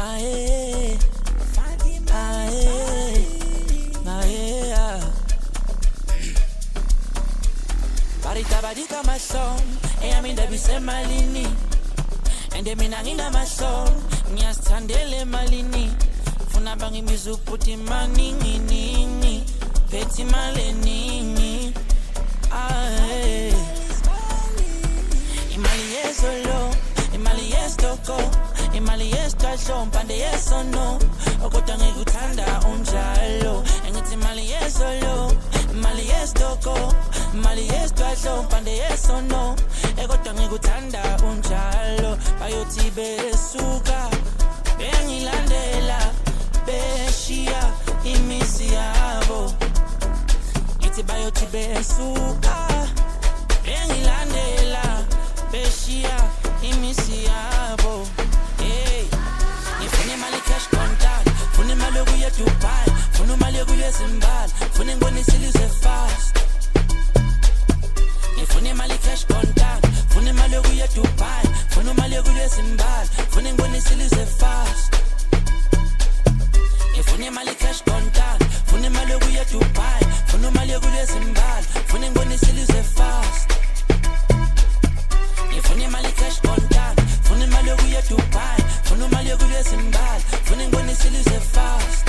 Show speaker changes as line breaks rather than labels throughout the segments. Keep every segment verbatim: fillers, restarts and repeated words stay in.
Aye, aye, aye. Barita barita my song, eh I mean that we say malini, and they mean angina my song, nyas tandele malini, funa bangi mizu puti maningi ningi, peti maleni, aye. Imali yes or low, imali yes toko, imali yes tasho, pande yes or no, okotange gutanda unjalo, and it's imali yes or low, imali yes toko, imali yes tasho, pande yes or no, okotange gutanda unjalo, bayoti besuka, bengilandela, beshia, imisiabo, iti bayoti besuka, bengilandela. Beshia, imisiabo. Hey, ifune mali cash contact, fune mali kuya Dubai, fune mali kuya Zimbabwe, fune ngoni silize fast. Ifune mali cash contact, fune mali kuya Dubai, fune mali kuya Zimbabwe, fune ngoni silize fast. Ifune mali cash contact, fune mali kuya Dubai, fune mali kuya Zimbabwe, fune ngoni silize fast. Fune mali cash contact, fune mali kuya Dubai, fune mali kuya Zimbabwe, fune ngoni silize fast.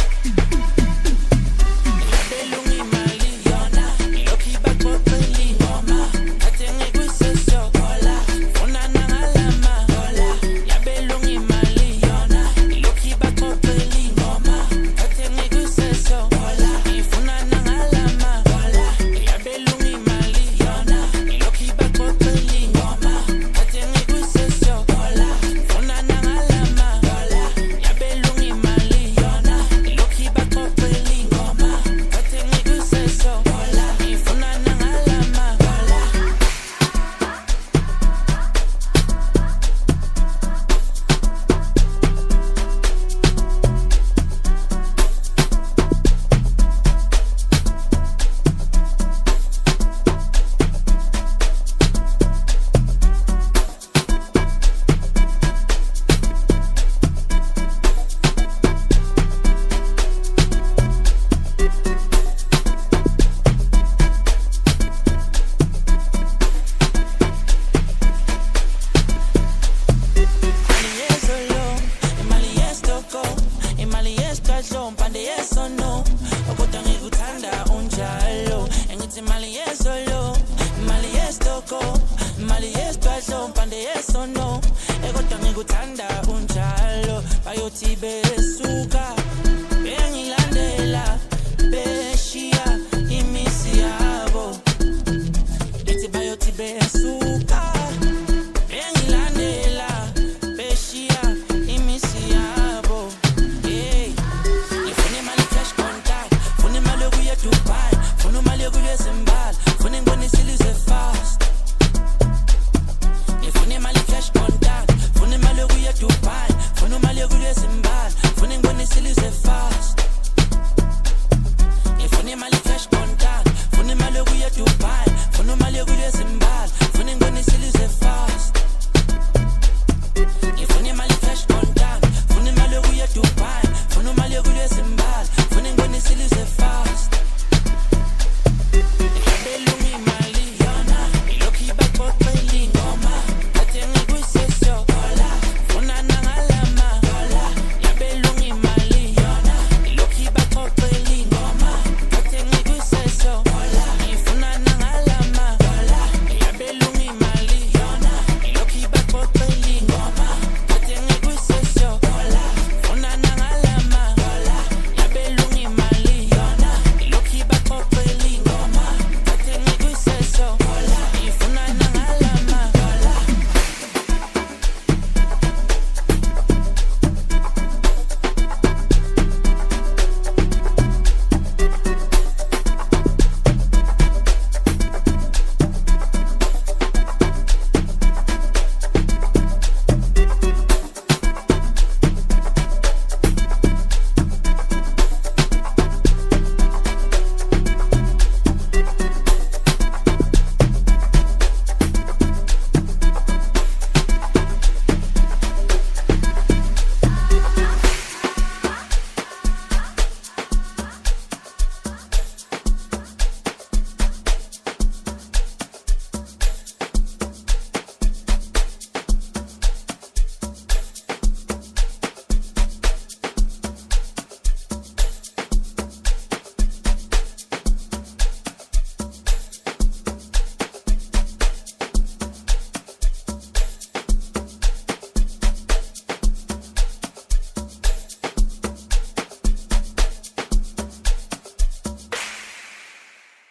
Belungi mali yona, iloki bakopeli ngoma, atenge kwisesyo kola, funa nangalama kola. Ya belungi mali yona, iloki bakopeli ngoma, atenge kwisesyo kola, ifuna nangalama kola. Ya belungi mali yona, iloki bakopeli ngoma. Pande yes or no, ego tangi gutanda unjalo, bayoti bes.